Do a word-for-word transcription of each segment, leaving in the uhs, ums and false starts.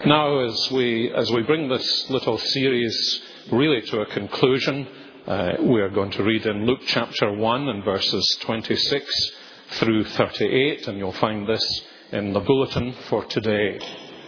Now, as we as we bring this little series really to a conclusion, uh, we are going to read in Luke chapter one and verses twenty-six through thirty-eight, and you'll find this in the bulletin for today.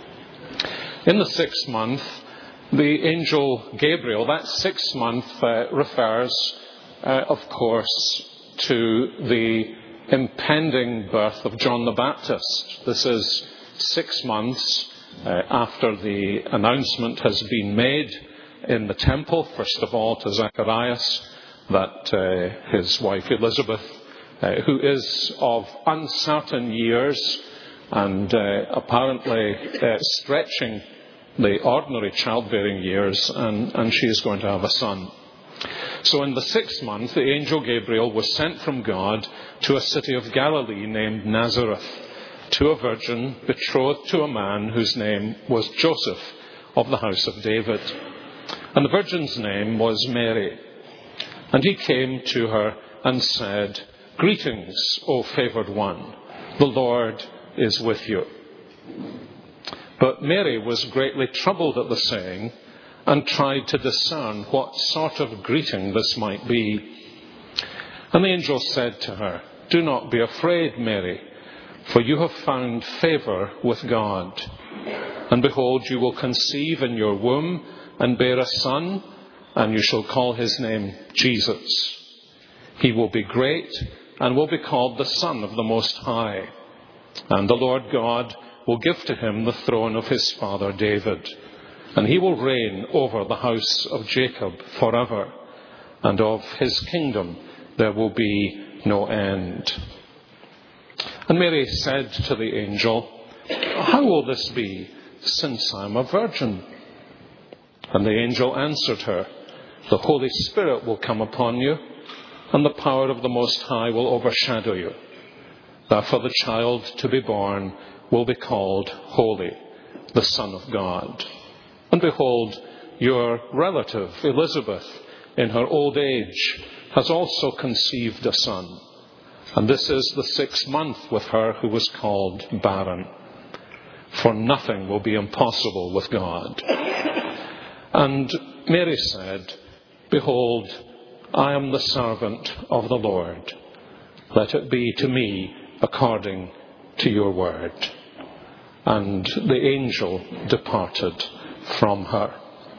In the sixth month, the angel Gabriel, that sixth month uh, refers, uh, of course, to the impending birth of John the Baptist. This is six months uh, after the announcement has been made in the temple, first of all to Zacharias, that uh, his wife Elizabeth, uh, who is of uncertain years and uh, apparently uh, stretching the ordinary childbearing years, and, and she is going to have a son. So in the sixth month, the angel Gabriel was sent from God to a city of Galilee named Nazareth, to a virgin betrothed to a man whose name was Joseph, of the house of David. And the virgin's name was Mary. And he came to her and said, "Greetings, O favoured one, the Lord is with you." But Mary was greatly troubled at the saying, and tried to discern what sort of greeting this might be. And the angel said to her, "Do not be afraid, Mary, for you have found favour with God. And behold, you will conceive in your womb and bear a son, and you shall call his name Jesus. He will be great and will be called the Son of the Most High. And the Lord God will give to him the throne of his father David. And he will reign over the house of Jacob forever, and of his kingdom there will be no end." And Mary said to the angel, "How will this be, since I am a virgin?" And the angel answered her, "The Holy Spirit will come upon you, and the power of the Most High will overshadow you. Therefore the child to be born will be called Holy, the Son of God. And behold, your relative Elizabeth, in her old age, has also conceived a son. And this is the sixth month with her who was called barren. For nothing will be impossible with God." And Mary said, "Behold, I am the servant of the Lord. Let it be to me according to your word." And the angel departed from her.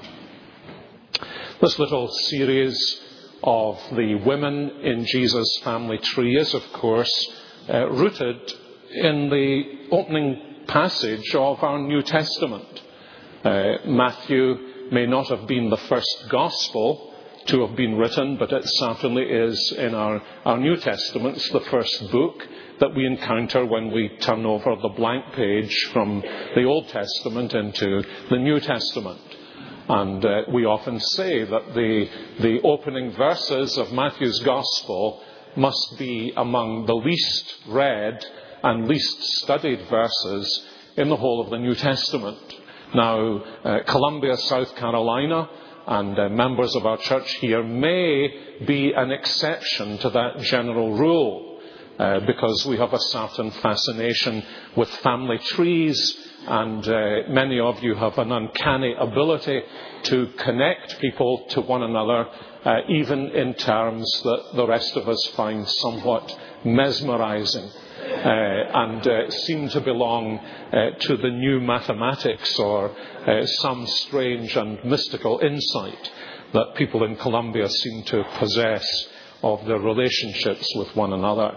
This little series of the women in Jesus' family tree is, of course, uh, rooted in the opening passage of our New Testament. Uh, Matthew may not have been the first gospel to have been written, but it certainly is in our, our New Testaments, the first book that we encounter when we turn over the blank page from the Old Testament into the New Testament. And uh, we often say that the, the opening verses of Matthew's Gospel must be among the least read and least studied verses in the whole of the New Testament. Now, uh, Columbia, South Carolina, and uh, members of our church here may be an exception to that general rule. Uh, because we have a certain fascination with family trees, and uh, many of you have an uncanny ability to connect people to one another, uh, even in terms that the rest of us find somewhat mesmerizing, uh, and uh, seem to belong uh, to the new mathematics or uh, some strange and mystical insight that people in Columbia seem to possess of their relationships with one another.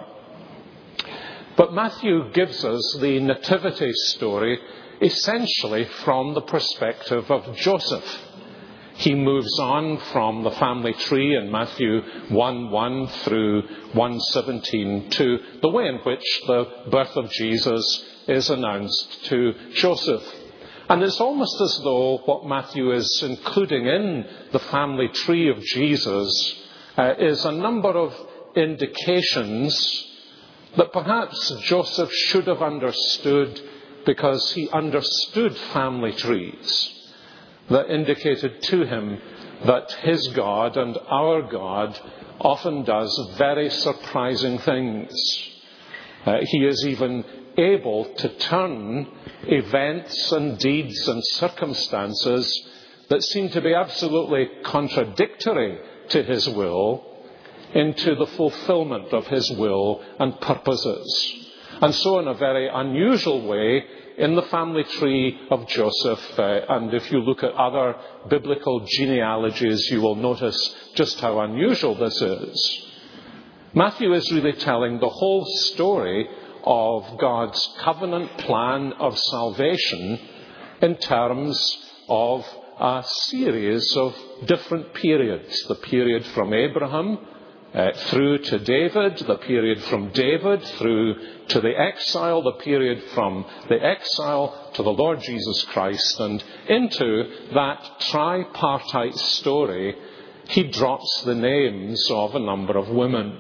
But Matthew gives us the nativity story essentially from the perspective of Joseph. He moves on from the family tree in Matthew one one through one seventeen to the way in which the birth of Jesus is announced to Joseph. And it's almost as though what Matthew is including in the family tree of Jesus uh, is a number of indications that perhaps Joseph should have understood, because he understood family trees, that indicated to him that his God and our God often does very surprising things. Uh, he is even able to turn events and deeds and circumstances that seem to be absolutely contradictory to his will into the fulfillment of his will and purposes. And so in a very unusual way, in the family tree of Joseph, uh, and if you look at other biblical genealogies, you will notice just how unusual this is. Matthew is really telling the whole story of God's covenant plan of salvation in terms of a series of different periods. The period from Abraham uh, through to David, the period from David through to the exile, the period from the exile to the Lord Jesus Christ, and into that tripartite story, he drops the names of a number of women.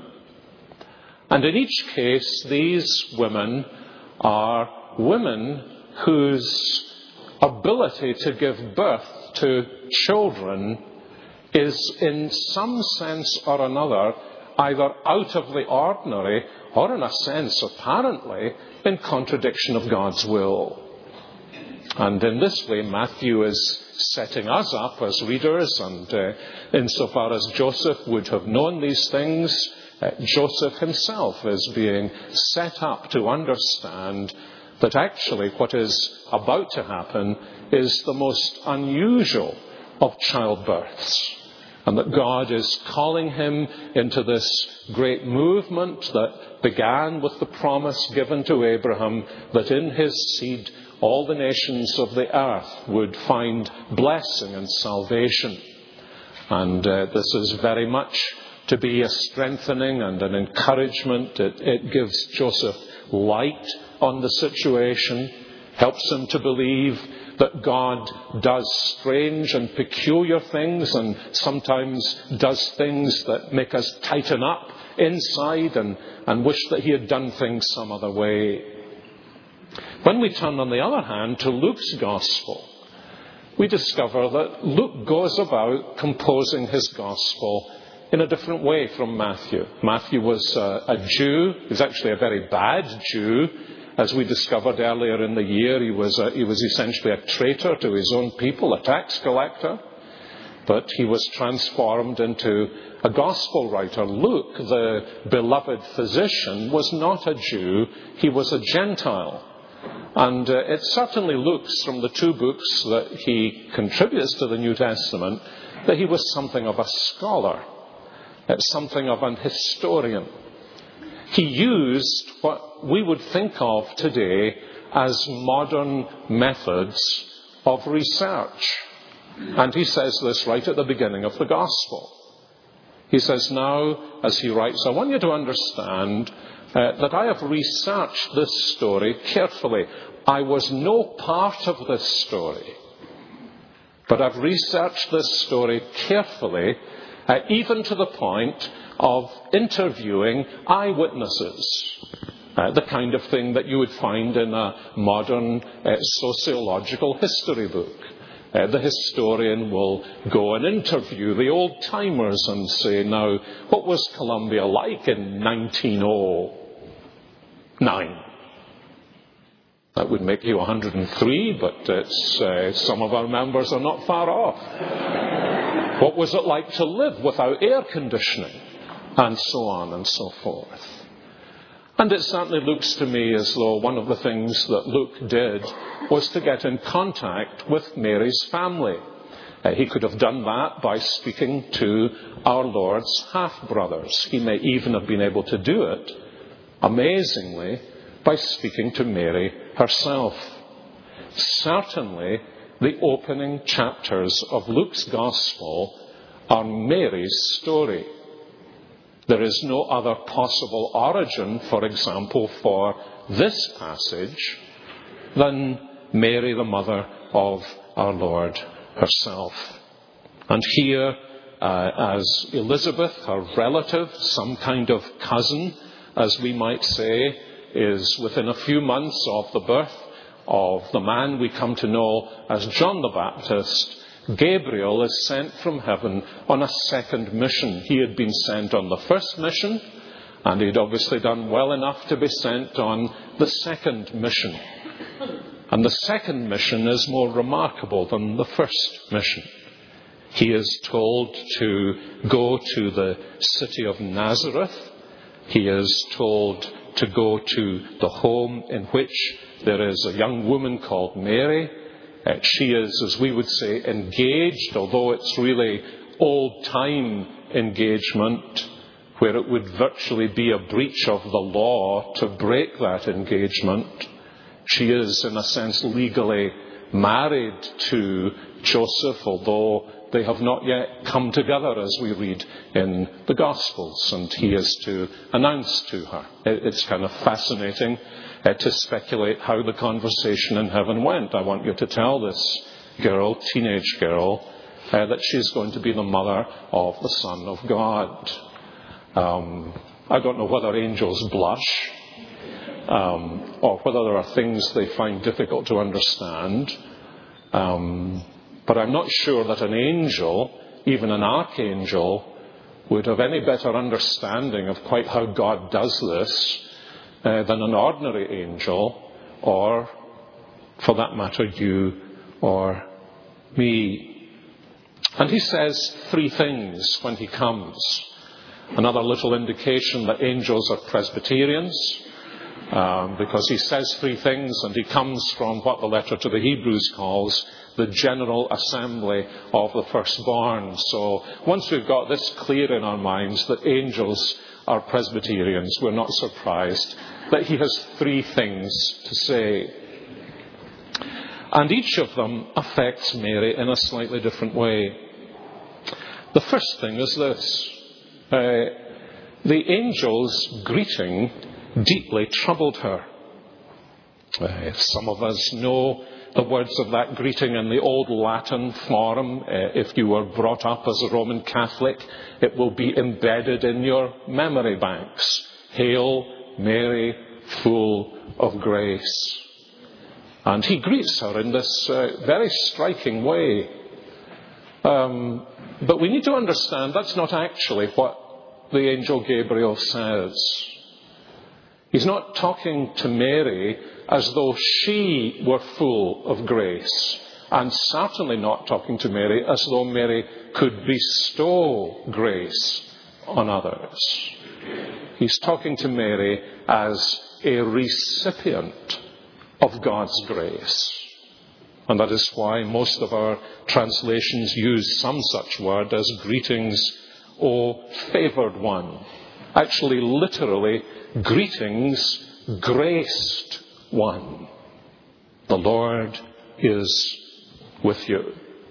And in each case, these women are women whose ability to give birth to children is in some sense or another either out of the ordinary or in a sense apparently in contradiction of God's will. And in this way Matthew is setting us up as readers, and uh, insofar as Joseph would have known these things, uh, Joseph himself is being set up to understand that actually what is about to happen is the most unusual of childbirths, and that God is calling him into this great movement that began with the promise given to Abraham that in his seed all the nations of the earth would find blessing and salvation. And uh, this is very much to be a strengthening and an encouragement. It, it gives Joseph light on the situation, helps him to believe that God does strange and peculiar things, and sometimes does things that make us tighten up inside and, and wish that he had done things some other way. When we turn, on the other hand, to Luke's Gospel, we discover that Luke goes about composing his Gospel in a different way from Matthew. Matthew was a, a Jew. He was actually a very bad Jew. As we discovered earlier in the year, he was, a, he was essentially a traitor to his own people, a tax collector. But he was transformed into a gospel writer. Luke, the beloved physician, was not a Jew. He was a Gentile. And uh, it certainly looks from the two books that he contributes to the New Testament that he was something of a scholar, something of an historian. He used what we would think of today as modern methods of research. And he says this right at the beginning of the Gospel. He says, now, as he writes, I want you to understand uh, that I have researched this story carefully. I was no part of this story, but I've researched this story carefully, uh, even to the point of interviewing eyewitnesses, uh, the kind of thing that you would find in a modern uh, sociological history book. Uh, the historian will go and interview the old-timers and say, now, what was Columbia like in nineteen oh nine? That would make you one hundred three, but it's, uh, some of our members are not far off. What was it like to live without air conditioning? And so on and so forth. And it certainly looks to me as though one of the things that Luke did was to get in contact with Mary's family. Uh, he could have done that by speaking to our Lord's half-brothers. He may even have been able to do it, amazingly, by speaking to Mary herself. Certainly, the opening chapters of Luke's Gospel are Mary's story. There is no other possible origin, for example, for this passage than Mary, the mother of our Lord herself. And here, uh, as Elizabeth, her relative, some kind of cousin, as we might say, is within a few months of the birth of the man we come to know as John the Baptist, Gabriel is sent from heaven on a second mission. He had been sent on the first mission, And he'd obviously done well enough to be sent on the second mission. And the second mission is more remarkable than the first mission. He is told to go to the city of Nazareth. He is told to go to the home in which there is a young woman called Mary. Uh, she is, as we would say, engaged, although it's really old-time engagement, where it would virtually be a breach of the law to break that engagement. She is, in a sense, legally married to Joseph, although they have not yet come together, as we read in the Gospels, and he is to announce to her. It's kind of fascinating uh, to speculate how the conversation in heaven went. I want you to tell this girl, teenage girl, uh, that she's going to be the mother of the Son of God. Um, I don't know whether angels blush, um, or whether there are things they find difficult to understand. Um, But I'm not sure that an angel, even an archangel, would have any better understanding of quite how God does this uh, than an ordinary angel, or, for that matter, you or me. And he says three things when he comes. Another little indication that angels are Presbyterians, um, because he says three things, and he comes from what the letter to the Hebrews calls the general assembly of the firstborn. So once we've got this clear in our minds that angels are Presbyterians, we're not surprised that he has three things to say. And each of them affects Mary in a slightly different way. The first thing is this. Uh, the angel's greeting deeply troubled her. Uh, some of us know the words of that greeting in the old Latin form. Uh, if you were brought up as a Roman Catholic, it will be embedded in your memory banks. Hail, Mary, full of grace. And he greets her in this uh, very striking way. Um, but we need to understand that's not actually what the angel Gabriel says. He's not talking to Mary as though she were full of grace, and certainly not talking to Mary as though Mary could bestow grace on others. He's talking to Mary as a recipient of God's grace. And that is why most of our translations use some such word as greetings, O favoured one. Actually, literally, greetings, graced one. The Lord is with you.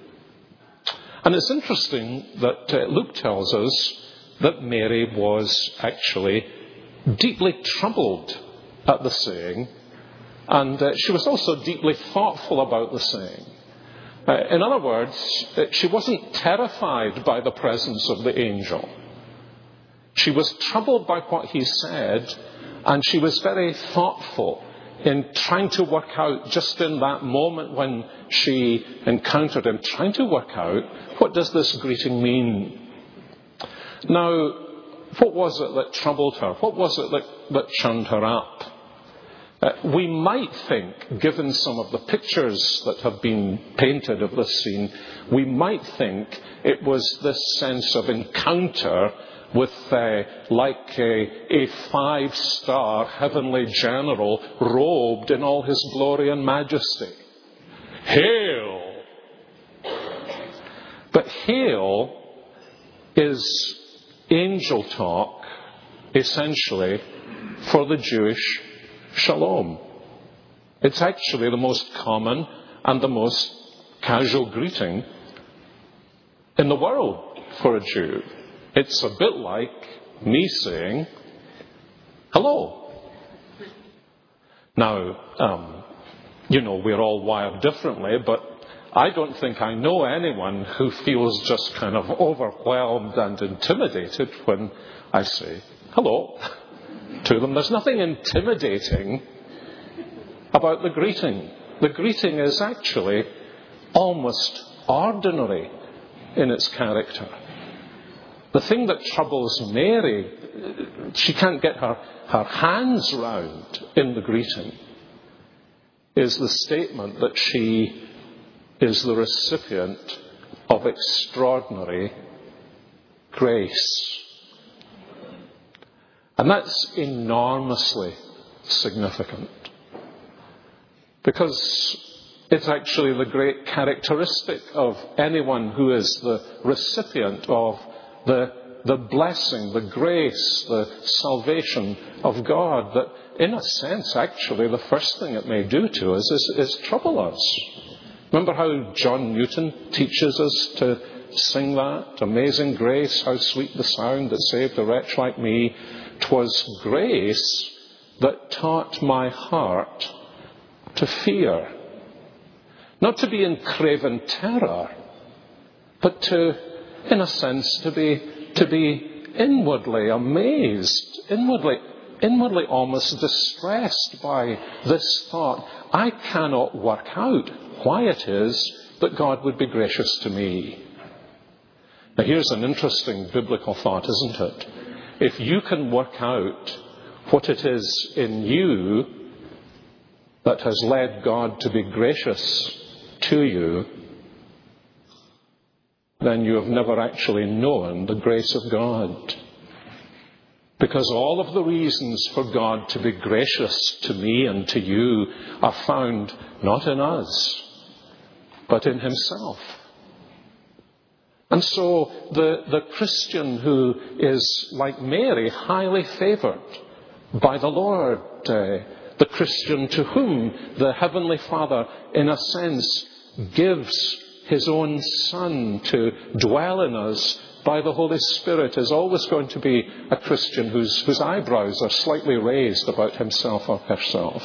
And it's interesting that uh, Luke tells us that Mary was actually deeply troubled at the saying, and uh, she was also deeply thoughtful about the saying. Uh, in other words, uh, she wasn't terrified by the presence of the angel. She was troubled by what he said, and she was very thoughtful in trying to work out, just in that moment when she encountered him, trying to work out, what does this greeting mean? Now, what was it that troubled her? What was it that, that churned her up? Uh, we might think, given some of the pictures that have been painted of this scene, we might think it was this sense of encounter with, uh, like a, a five-star heavenly general robed in all his glory and majesty. Hail! But hail is angel talk, essentially, for the Jewish shalom. It's actually the most common and the most casual greeting in the world for a Jew. It's a bit like me saying, hello. Now, um, you know, we're all wired differently, but I don't think I know anyone who feels just kind of overwhelmed and intimidated when I say hello to them. There's nothing intimidating about the greeting. The greeting is actually almost ordinary in its character. the thing that troubles Mary, she can't get her, her hands round in the greeting, is the statement that she is the recipient of extraordinary grace. And that's enormously significant, because it's actually the great characteristic of anyone who is the recipient of the, the blessing, the grace, the salvation of God, that in a sense, actually, the first thing it may do to us is, is trouble us. Remember how John Newton teaches us to sing that? Amazing grace, how sweet the sound that saved a wretch like me. 'Twas grace that taught my heart to fear. Not to be in craven terror, but to, in a sense, to be, to be inwardly amazed, inwardly, inwardly almost distressed by this thought. I cannot work out why it is that God would be gracious to me. Now here's an interesting biblical thought, isn't it? If you can work out what it is in you that has led God to be gracious to you, then you have never actually known the grace of God. Because all of the reasons for God to be gracious to me and to you are found not in us, but in Himself. And so the, the Christian who is, like Mary, highly favoured by the Lord, uh, the Christian to whom the Heavenly Father, in a sense, gives His own Son to dwell in us by the Holy Spirit, is always going to be a Christian whose, whose eyebrows are slightly raised about himself or herself.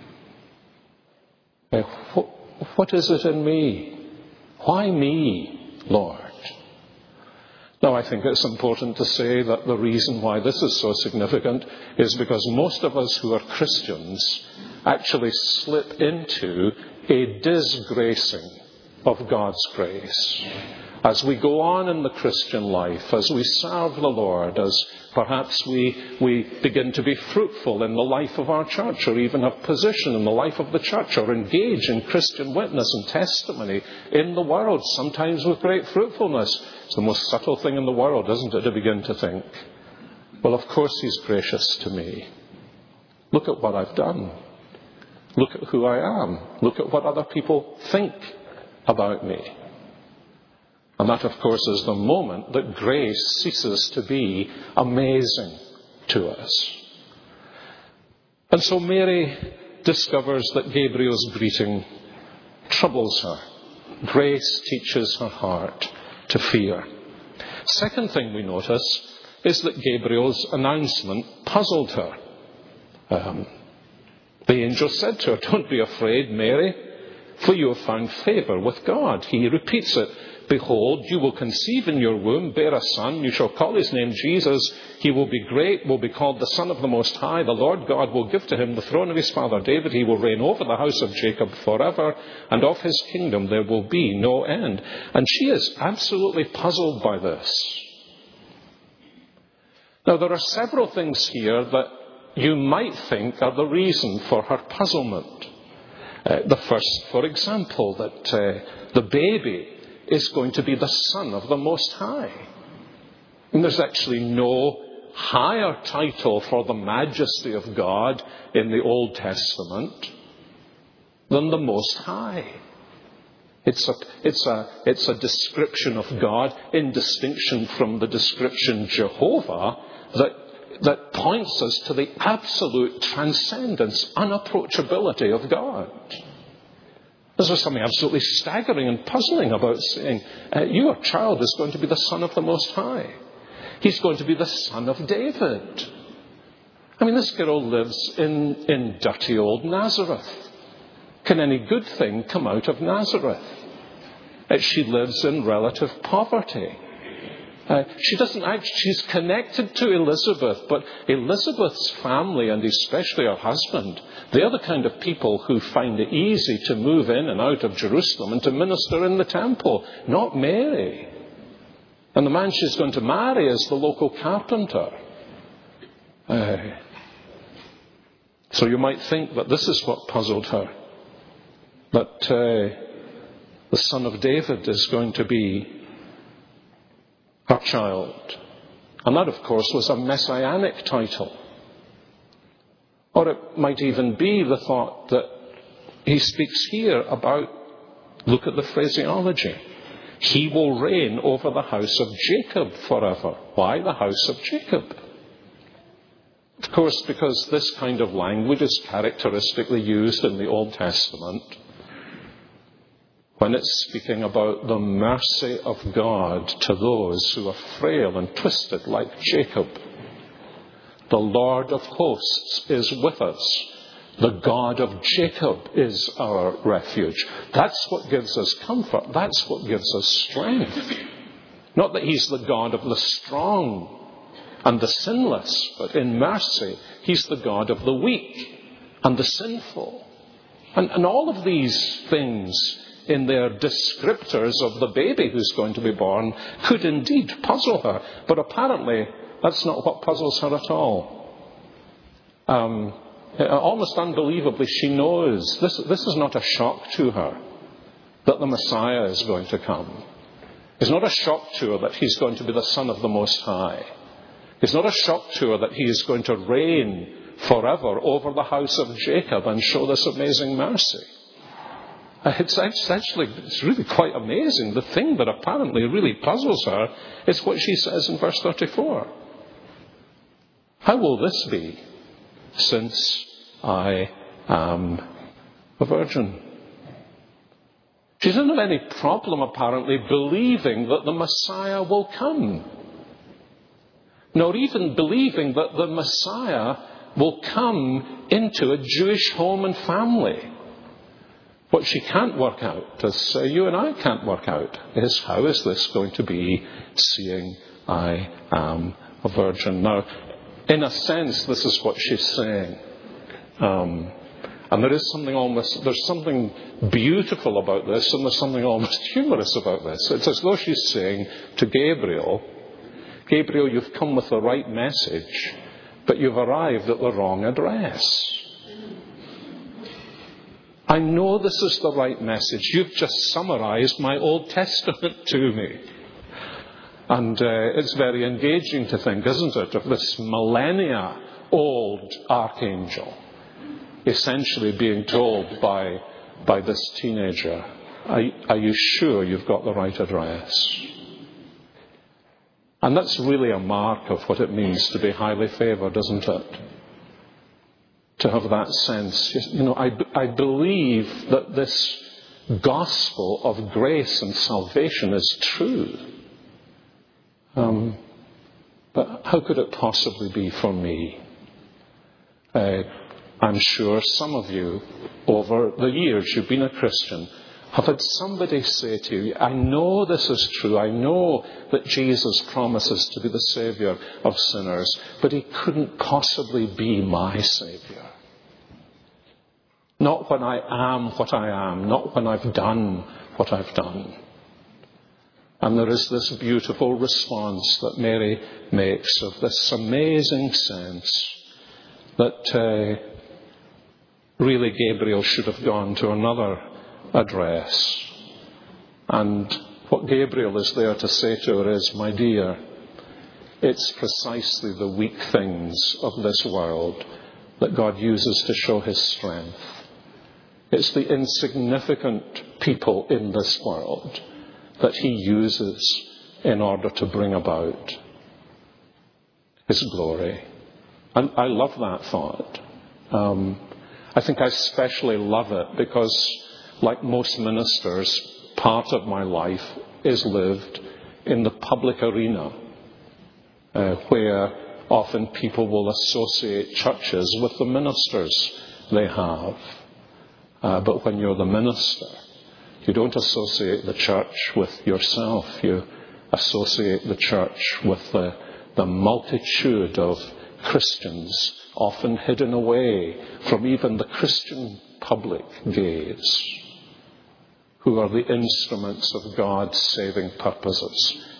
Uh, what, what is it in me? Why me, Lord? Now, I think it's important to say that the reason why this is so significant is because most of us who are Christians actually slip into a disgracing of God's grace. As we go on in the Christian life, as we serve the Lord, as perhaps we, we begin to be fruitful in the life of our church, or even have position in the life of the church, or engage in Christian witness and testimony in the world, sometimes with great fruitfulness. It's the most subtle thing in the world, isn't it, to begin to think, well, of course He's gracious to me. Look at what I've done. Look at who I am. Look at what other people think about me. And that, of course, is the moment that grace ceases to be amazing to us. And so Mary discovers that Gabriel's greeting troubles her. Grace teaches her heart to fear. Second thing we notice is that Gabriel's announcement puzzled her. Um, the angel said to her, "Don't be afraid, Mary, for you have found favour with God." He repeats it. "Behold, you will conceive in your womb, bear a son. You shall call his name Jesus. He will be great, will be called the Son of the Most High. The Lord God will give to him the throne of his father David. He will reign over the house of Jacob forever, and of his kingdom there will be no end." And she is absolutely puzzled by this. Now, there are several things here that you might think are the reason for her puzzlement. Uh, the first, for example, that uh, the baby is going to be the Son of the Most High. And there's actually no higher title for the majesty of God in the Old Testament than the Most High. It's a, it's a, it's a description of God in distinction from the description Jehovah that, that points us to the absolute transcendence, unapproachability of God. This is something absolutely staggering and puzzling about saying, uh, your child is going to be the Son of the Most High. He's going to be the Son of David. I mean, this girl lives in, in dirty old Nazareth. Can any good thing come out of Nazareth? Uh, she lives in relative poverty. Uh, she doesn't act, she's connected to Elizabeth, but Elizabeth's family, and especially her husband, they are the kind of people who find it easy to move in and out of Jerusalem and to minister in the temple, not Mary. And the man she's going to marry is the local carpenter. Uh, so you might think that this is what puzzled her. That uh, the son of David is going to be her child. And that, of course, was a messianic title. Or it might even be the thought that he speaks here about, look at the phraseology, he will reign over the house of Jacob forever. Why the house of Jacob? Of course, because this kind of language is characteristically used in the Old Testament when it's speaking about the mercy of God to those who are frail and twisted like Jacob. The Lord of hosts is with us. The God of Jacob is our refuge. That's what gives us comfort. That's what gives us strength. Not that he's the God of the strong and the sinless, but in mercy, he's the God of the weak and the sinful. And, and all of these things in their descriptors of the baby who's going to be born could indeed puzzle her. But apparently, that's not what puzzles her at all. Um, almost unbelievably, she knows this, this is not a shock to her that the Messiah is going to come. It's not a shock to her that he's going to be the Son of the Most High. It's not a shock to her that he is going to reign forever over the house of Jacob and show this amazing mercy. It's actually, it's really quite amazing. The thing that apparently really puzzles her is what she says in verse thirty-four. How will this be, since I am a virgin? She doesn't have any problem, apparently, believing that the Messiah will come. Nor even believing that the Messiah will come into a Jewish home and family. What she can't work out, as uh, you and I can't work out, is how is this going to be, seeing I am a virgin? Now, in a sense, this is what she's saying. Um, and there is something almost, there's something beautiful about this, and there's something almost humorous about this. It's as though she's saying to Gabriel, Gabriel, you've come with the right message, but you've arrived at the wrong address. I know this is the right message. You've just summarized my Old Testament to me. And uh, it's very engaging to think, isn't it, of this millennia old archangel essentially being told by, by this teenager, are, are you sure you've got the right address? And that's really a mark of what it means to be highly favored, isn't it? To have that sense. You know, I, I believe that this gospel of grace and salvation is true. Um, but how could it possibly be for me? Uh, I'm sure some of you, over the years you've been a Christian, have had somebody say to you, I know this is true. I know that Jesus promises to be the Saviour of sinners, but he couldn't possibly be my Saviour. Not when I am what I am, not when I've done what I've done. And there is this beautiful response that Mary makes of this amazing sense that uh, really Gabriel should have gone to another address. And what Gabriel is there to say to her is, my dear, it's precisely the weak things of this world that God uses to show his strength. It's the insignificant people in this world that he uses in order to bring about his glory. And I love that thought. Um, I think I especially love it because, like most ministers, part of my life is lived in the public arena, uh, where often people will associate churches with the ministers they have. Uh, but when you're the minister, you don't associate the church with yourself. You associate the church with the, the multitude of Christians, often hidden away from even the Christian public gaze, who are the instruments of God's saving purposes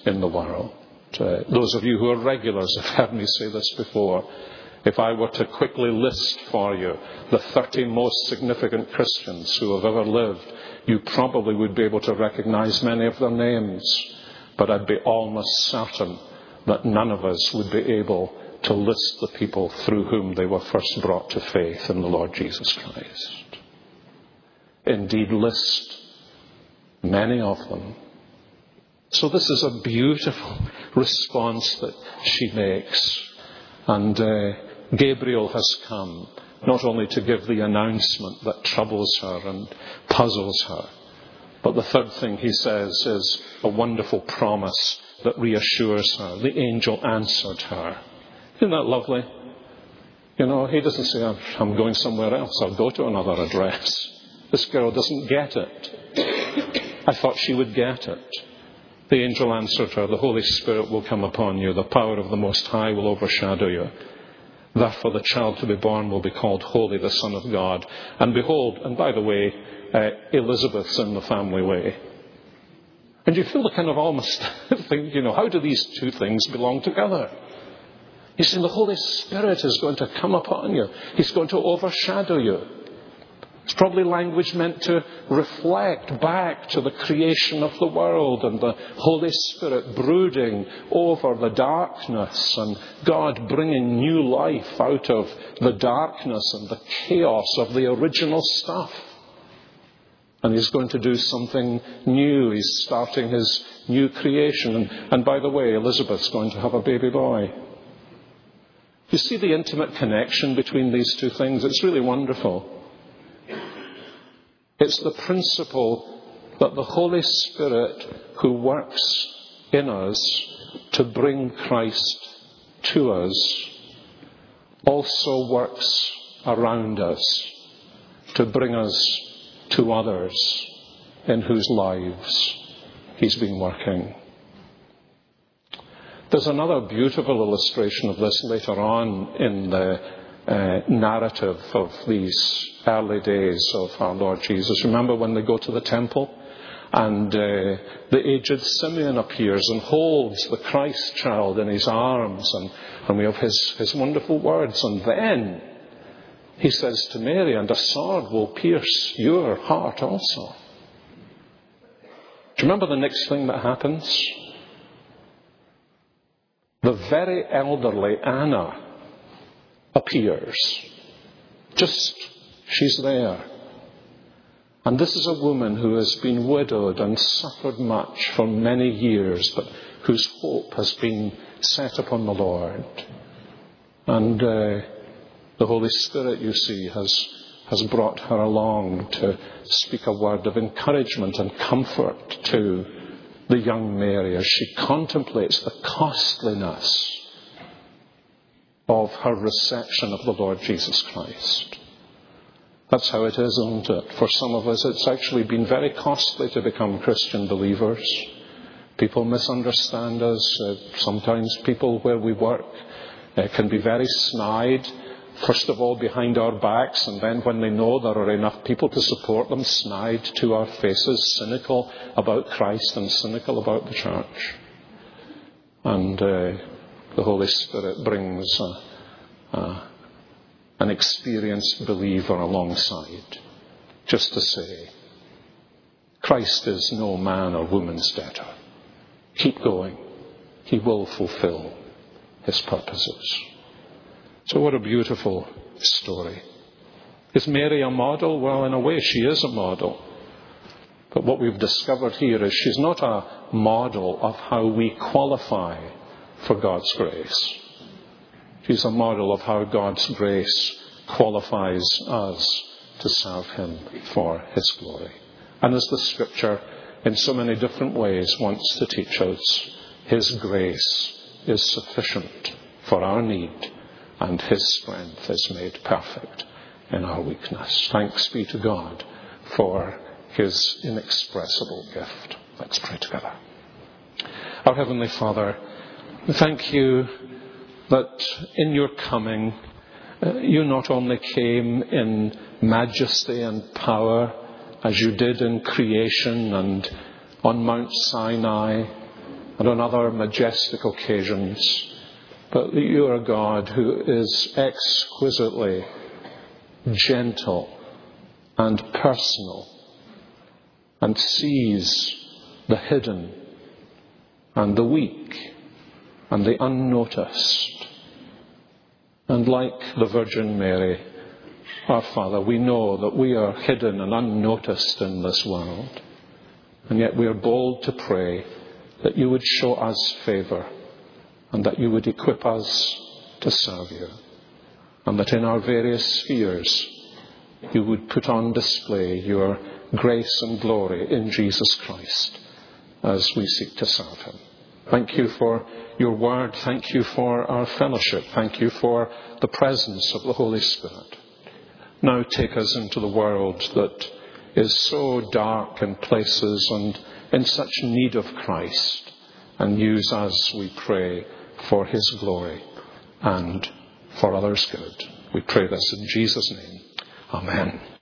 in the world. Uh, those of you who are regulars have heard me say this before. If I were to quickly list for you the thirty most significant Christians who have ever lived, you probably would be able to recognize many of their names. But I'd be almost certain that none of us would be able to list the people through whom they were first brought to faith in the Lord Jesus Christ. Indeed, list many of them. So this is a beautiful response that she makes. And uh, Gabriel has come not only to give the announcement that troubles her and puzzles her, but the third thing he says is a wonderful promise that reassures her. The angel answered her. Isn't that lovely? You know, he doesn't say, I'm going somewhere else. I'll go to another address. This girl doesn't get it. I thought she would get it. The angel answered her, the Holy Spirit will come upon you. The power of the Most High will overshadow you. Therefore the child to be born will be called Holy, the Son of God. And behold, and by the way, uh, Elizabeth's in the family way. And you feel the kind of almost think, you know, how do these two things belong together? He's saying the Holy Spirit is going to come upon you. He's going to overshadow you. It's probably language meant to reflect back to the creation of the world and the Holy Spirit brooding over the darkness and God bringing new life out of the darkness and the chaos of the original stuff. And he's going to do something new. He's starting his new creation. And, and by the way, Elizabeth's going to have a baby boy. You see the intimate connection between these two things? It's really wonderful. It's the principle that the Holy Spirit who works in us to bring Christ to us also works around us to bring us to others in whose lives he's been working. There's another beautiful illustration of this later on in the uh, narrative of these early days of our Lord Jesus. Remember when they go to the temple and uh, the aged Simeon appears and holds the Christ child in his arms, and, and we have his, his wonderful words. And then he says to Mary, and a sword will pierce your heart also. Do you remember the next thing that happens? The very elderly Anna appears. Just, she's there. And this is a woman who has been widowed and suffered much for many years, but whose hope has been set upon the Lord. And uh, the Holy Spirit, you see, has, has brought her along to speak a word of encouragement and comfort to the young Mary as she contemplates the costliness of her reception of the Lord Jesus Christ. That's how it is, isn't it? For some of us, it's actually been very costly to become Christian believers. People misunderstand us. Uh, sometimes people where we work uh, can be very snide. First of all, behind our backs, and then when they know there are enough people to support them, snide to our faces, cynical about Christ and cynical about the church. And uh, the Holy Spirit brings uh, uh, an experienced believer alongside, just to say, Christ is no man or woman's debtor. Keep going. He will fulfill his purposes. So what a beautiful story. Is Mary a model? Well, in a way, she is a model. But what we've discovered here is she's not a model of how we qualify for God's grace. She's a model of how God's grace qualifies us to serve him for his glory. And as the Scripture, in so many different ways, wants to teach us, his grace is sufficient for our need, and his strength is made perfect in our weakness. Thanks be to God for his inexpressible gift. Let's pray together. Our Heavenly Father, thank you that in your coming, uh, you not only came in majesty and power as you did in creation and on Mount Sinai, and on other majestic occasions, but that you are a God who is exquisitely gentle and personal and sees the hidden and the weak and the unnoticed. And like the Virgin Mary, our Father, we know that we are hidden and unnoticed in this world. And yet we are bold to pray that you would show us favour and that you would equip us to serve you. And that in our various spheres you would put on display your grace and glory in Jesus Christ as we seek to serve him. Thank you for your word. Thank you for our fellowship. Thank you for the presence of the Holy Spirit. Now take us into the world that is so dark in places and in such need of Christ, and use us, we pray, for his glory and for others' good. We pray this in Jesus' name. Amen.